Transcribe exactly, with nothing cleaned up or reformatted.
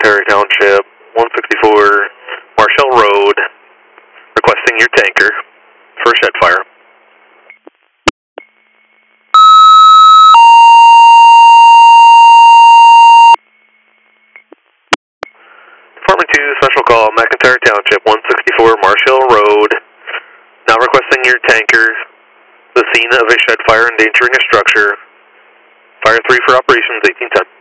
McIntyre Township, one sixty-four Marshall Road, requesting your tanker for a shed fire. Department two, special call, McIntyre Township, one sixty-four Marshall Road, now requesting your tanker, the scene of a shed fire endangering a structure. Fire three for operations, eighteen ten.